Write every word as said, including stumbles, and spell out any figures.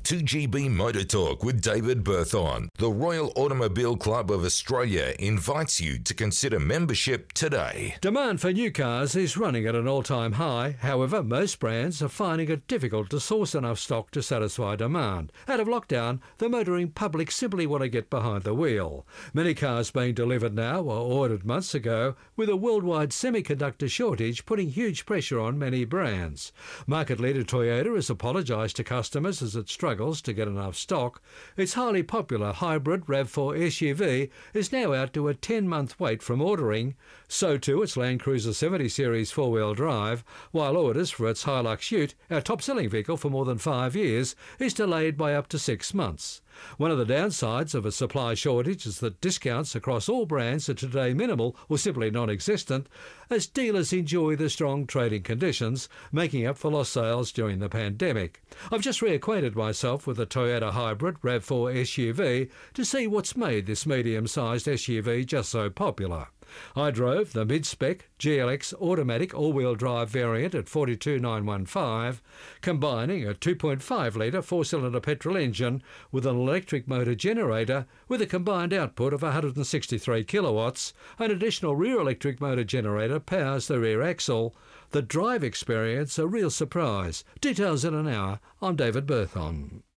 two G B Motor Talk with David Berthon. The Royal Automobile Club of Australia invites you to consider membership today. Demand for new cars is running at an all-time high. However, most brands are finding it difficult to source enough stock to satisfy demand. Out of lockdown, the motoring public simply want to get behind the wheel. Many cars being delivered now were ordered months ago, with a worldwide semiconductor shortage putting huge pressure on many brands. Market leader Toyota has apologised to customers as it struggles to get enough stock. Its highly popular hybrid RAV four S U V is now out to a ten-month wait from ordering. So too its Land Cruiser seventy series four-wheel drive, while orders for its Hilux Ute, our top-selling vehicle for more than five years, is delayed by up to six months. One of the downsides of a supply shortage is that discounts across all brands are today minimal or simply non-existent, as dealers enjoy the strong trading conditions, making up for lost sales during the pandemic. I've just reacquainted myself with the Toyota hybrid RAV four S U V to see what's made this medium-sized S U V just so popular. I drove the mid-spec G L X automatic all-wheel drive variant at forty-two thousand nine hundred fifteen, combining a two point five litre four-cylinder petrol engine with an electric motor generator with a combined output of one hundred sixty-three kilowatts. An additional rear electric motor generator powers the rear axle. The drive experience a real surprise. Details in an hour. I'm David Berthon.